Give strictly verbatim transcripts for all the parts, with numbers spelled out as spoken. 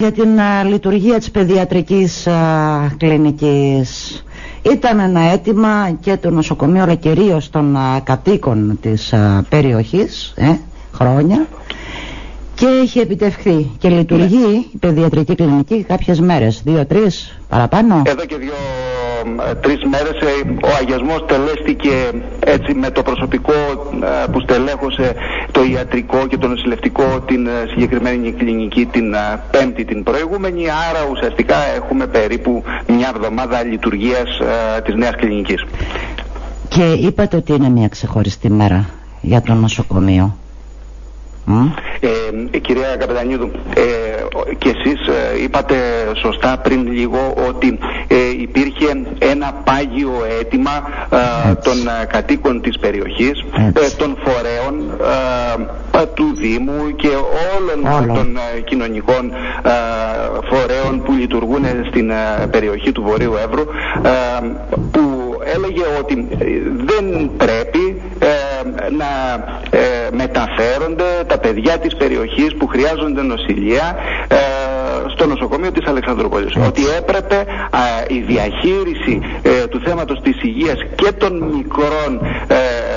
Για την α, λειτουργία της παιδιατρικής α, κλινικής ήταν ένα αίτημα και του νοσοκομείου αλλά κυρίως των α, κατοίκων της α, περιοχής ε, χρόνια και έχει επιτευχθεί και λειτουργεί ναι. η παιδιατρική κλινική κάποιες μέρες, δύο-τρεις παραπάνω. Εδώ και δύο τρεις μέρες ο αγιασμός τελέστηκε έτσι με το προσωπικό που στελέχωσε το ιατρικό και το νοσηλευτικό την συγκεκριμένη κλινική την Πέμπτη την προηγούμενη, άρα ουσιαστικά έχουμε περίπου μια εβδομάδα λειτουργίας της νέας κλινικής. Και είπατε ότι είναι μια ξεχωριστή μέρα για το νοσοκομείο. Mm. Ε, κυρία Καπετανίδου, ε, και εσείς ε, είπατε σωστά πριν λίγο ότι ε, υπήρχε ένα πάγιο αίτημα ε, των ε, κατοίκων της περιοχής, ε, των φορέων ε, του Δήμου και όλων Όλο. των ε, κοινωνικών ε, φορέων που λειτουργούν στην ε, περιοχή του Βορείου Εύρου, ε, που έλεγε ότι δεν πρέπει ε, να ε, μεταφέρονται τα παιδιά της περιοχής που χρειάζονται νοσηλεία ε, στο νοσοκομείο της Αλεξανδρούπολης. Mm. Ότι έπρεπε ε, η διαχείριση ε, του θέματος της υγείας και των μικρών ε,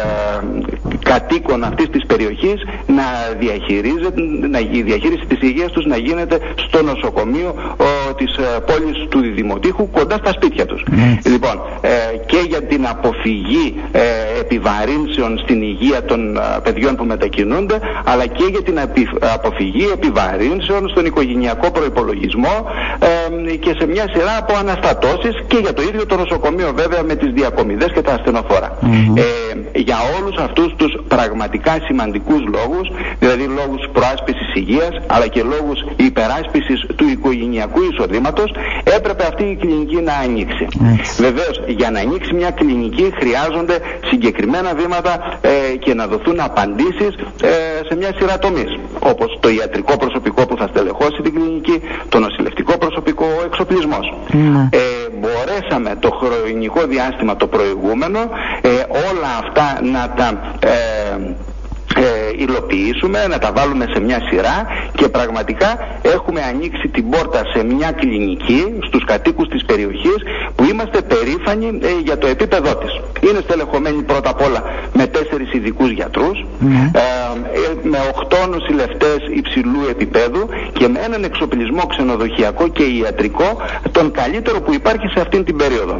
κατοίκων αυτής της περιοχής να διαχειρίζεται, να, η διαχείριση της υγείας τους να γίνεται στο νοσοκομείο ο, της ε, πόλης του Δημοτήχου κοντά στα σπίτια τους. Mm. Λοιπόν, ε, και για την αποφυγή ε, επιβαρύνσεων στην υγεία των ε, παιδιών που μετακινούνται, αλλά και για την επι, αποφυγή επιβαρύνσεων στον οικογενειακό προϋπολογισμό ε, και σε μια σειρά από αναστατώσεις και για το ίδιο το νοσοκομείο βέβαια με τις διακομιδές και τα ασθενοφόρα. Mm-hmm. Ε, για όλους αυτούς τους πραγματικά σημαντικούς λόγους, δηλαδή λόγους προάσπισης υγείας αλλά και λόγους υπεράσπισης του οικογενειακού εισοδήματος, έπρεπε αυτή η κλινική να ανοίξει. Mm-hmm. Βεβαίως, για να ανοίξει μια κλινική χρειάζονται συγκεκριμένα βήματα ε, και να δοθούν απαντήσεις ε, σε μια σειρά τομείς, όπως το ιατρικό προσωπικό που θα στελεχώσει την κλινική, το νοσηλευτικό προσωπικό, ο εξοπλισμός. Mm. Ε, μπορέσαμε το χρονικό διάστημα το προηγούμενο ε, όλα αυτά να τα ε, Ε, υλοποιήσουμε, να τα βάλουμε σε μια σειρά και πραγματικά έχουμε ανοίξει την πόρτα σε μια κλινική στους κατοίκους της περιοχής που είμαστε περήφανοι ε, για το επίπεδό της. Είναι στελεχωμένη πρώτα απ' όλα με τέσσερις ειδικούς γιατρούς, mm. ε, ε, με οκτώ νοσηλευτές υψηλού επίπεδου και με έναν εξοπλισμό ξενοδοχειακό και ιατρικό τον καλύτερο που υπάρχει σε αυτήν την περίοδο.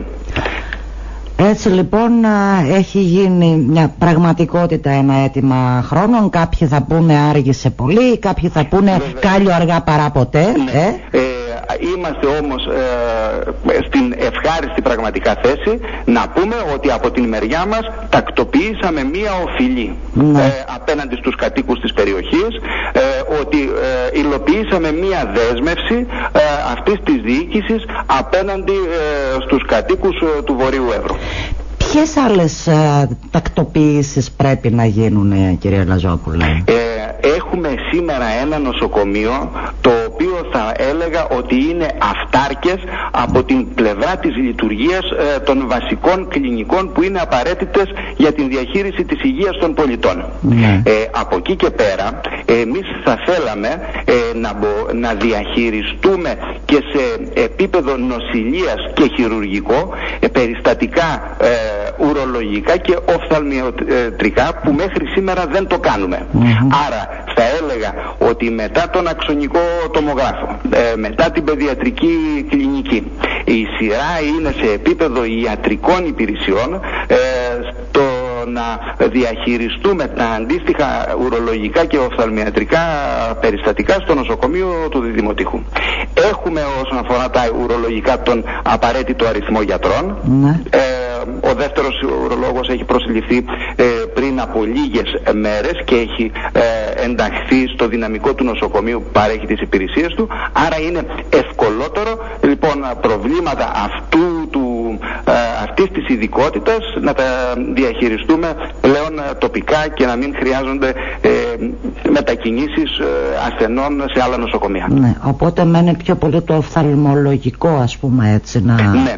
Έτσι λοιπόν έχει γίνει μια πραγματικότητα ένα αίτημα χρόνων. Κάποιοι θα πούνε άργησε πολύ, κάποιοι θα πούνε Βέβαια. κάλλιο αργά παρά ποτέ. Ναι. Ε? Ε, είμαστε όμως ε, στην ευχάριστη πραγματικά θέση να πούμε ότι από την μεριά μας τακτοποιήσαμε μία οφειλή ναι. ε, απέναντι στους κατοίκους της περιοχής, ε, ότι ε, υλοποιήσαμε μία δέσμευση ε, αυτής της διοίκησης απέναντι ε, στους κατοίκους ε, του Βορείου Εύρου. Ποιες άλλες ε, τακτοποιήσεις πρέπει να γίνουν, ε, κυρία Λαζόπουλα? Ε, έχουμε σήμερα ένα νοσοκομείο το οποίο θα έλεγα ότι είναι αυτάρκες από την πλευρά της λειτουργίας ε, των βασικών κλινικών που είναι απαραίτητες για την διαχείριση της υγείας των πολιτών. Ναι. Ε, από εκεί και πέρα εμείς θα θέλαμε ε, να, μπο, να διαχειριστούμε και σε επίπεδο νοσηλείας και χειρουργικό ε, περιστατικά ε, ουρολογικά και οφθαλμιατρικά που μέχρι σήμερα δεν το κάνουμε. Mm-hmm. Άρα θα έλεγα ότι μετά τον αξονικό τομογράφο, ε, μετά την παιδιατρική κλινική, η σειρά είναι σε επίπεδο ιατρικών υπηρεσιών ε, στο να διαχειριστούμε τα αντίστοιχα ουρολογικά και οφθαλμιατρικά περιστατικά στο νοσοκομείο του Δημοτήχου. Έχουμε όσον αφορά τα ουρολογικά τον απαραίτητο αριθμό γιατρών. Ναι. Ε, ο δεύτερος ουρολόγος έχει προσληφθεί ε, πριν από λίγες μέρες και έχει ε, ενταχθεί στο δυναμικό του νοσοκομείου που παρέχει τις υπηρεσίες του. Άρα είναι ευκολότερο λοιπόν προβλήματα αυτού του, ε, αυτής της ειδικότητας να τα διαχειριστούμε πλέον ε, τοπικά και να μην χρειάζονται ε, μετακινήσεις ε, ασθενών σε άλλα νοσοκομεία. Ναι, οπότε μένει πιο πολύ το οφθαλμολογικό, ας πούμε έτσι να... Ναι.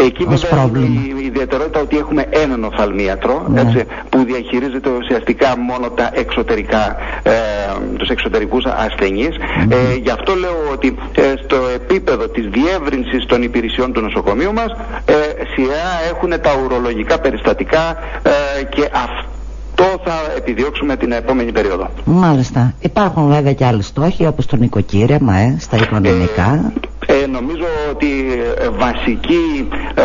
Εκεί βέβαια η ιδιαιτερότητα ότι έχουμε έναν οφθαλμίατρο, ναι. έτσι, που διαχειρίζεται ουσιαστικά μόνο τα εξωτερικά, ε, τους εξωτερικούς ασθενείς. Mm-hmm. Ε, γι' αυτό λέω ότι ε, στο επίπεδο της διεύρυνσης των υπηρεσιών του νοσοκομείου μας ε, σειρά έχουν τα ουρολογικά περιστατικά ε, και αυτό θα επιδιώξουμε την επόμενη περίοδο. Μάλιστα. Υπάρχουν βέβαια και άλλοι στόχοι όπως το νοικοκύρεμα, ε, στα οικονομικά. Ε, ε, νομίζω ότι ε, βασική ε,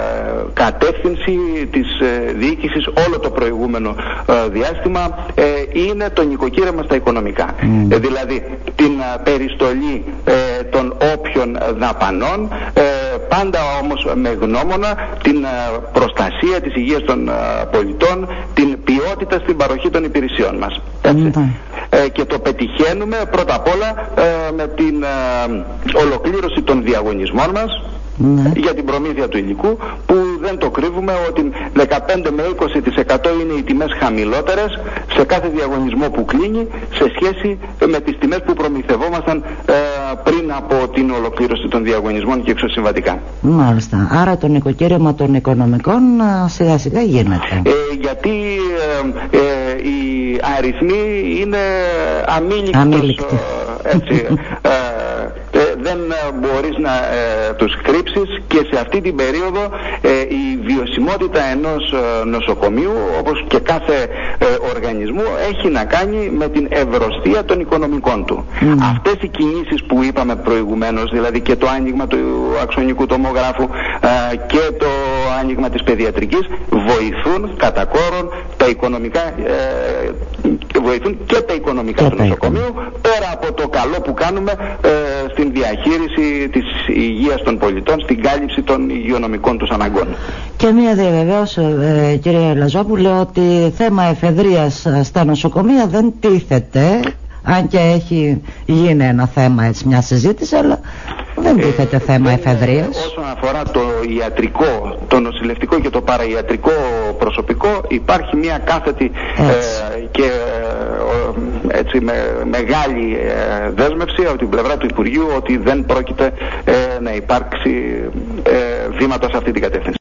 κατεύθυνση της ε, διοίκησης όλο το προηγούμενο ε, διάστημα ε, είναι το νοικοκύρεμα στα οικονομικά. Mm. Ε, δηλαδή την ε, περιστολή ε, των όποιων δαπανών, ε, πάντα όμως με γνώμονα την ε, προστασία της υγείας των ε, πολιτών, την ποιότητα στην παροχή των υπηρεσιών μας. Έτσι. Mm. Ε, και το πετυχαίνουμε πρώτα απ' όλα ε, με την ε, ολοκλήρωση των διαγωνισμών μας, ναι. για την προμήθεια του υλικού, που δεν το κρύβουμε ότι δεκαπέντε με είκοσι τοις εκατό είναι οι τιμές χαμηλότερες σε κάθε διαγωνισμό που κλείνει σε σχέση με τις τιμές που προμηθευόμασταν ε, πριν από την ολοκλήρωση των διαγωνισμών και εξωσυμβατικά. Μάλιστα. Άρα το νοικοκύρεμα των οικονομικών σιγά σιγά γίνεται. Ε, γιατί ε, ε, οι αριθμοί είναι αμήλικτοι. Έτσι, ε, ε, δεν μπορείς να ε, τους κρύψεις, και σε αυτή την περίοδο ε, η βιωσιμότητα ενός ε, νοσοκομείου, όπως και κάθε ε, οργανισμού, έχει να κάνει με την ευρωστία των οικονομικών του. Mm. Αυτές οι κινήσεις που είπαμε προηγουμένως, δηλαδή και το άνοιγμα του αξονικού τομογράφου ε, και το άνοιγμα της παιδιατρικής, βοηθούν κατά κόρον τα οικονομικά, ε, βοηθούν και τα οικονομικά του νοσοκομείου, πέρα από το καλό που κάνουμε ε, στην διαχείριση της υγείας των πολιτών, στην κάλυψη των υγειονομικών τους αναγκών. Και μία διαβεβαίωση, ε, κύριε Λαζόπουλε, ότι θέμα εφεδρείας στα νοσοκομεία δεν τίθεται, αν και έχει γίνει ένα θέμα, έτσι, μια συζήτηση, αλλά δεν τίθεται ε, θέμα εφεδρείας. Όσον αφορά το ιατρικό, το νοσηλευτικό και το παραϊατρικό προσωπικό, υπάρχει μια κάθετη ε, και ε, έτσι, με, μεγάλη ε, δέσμευση από την πλευρά του Υπουργείου ότι δεν πρόκειται ε, να υπάρξει ε, βήματα σε αυτή την κατεύθυνση.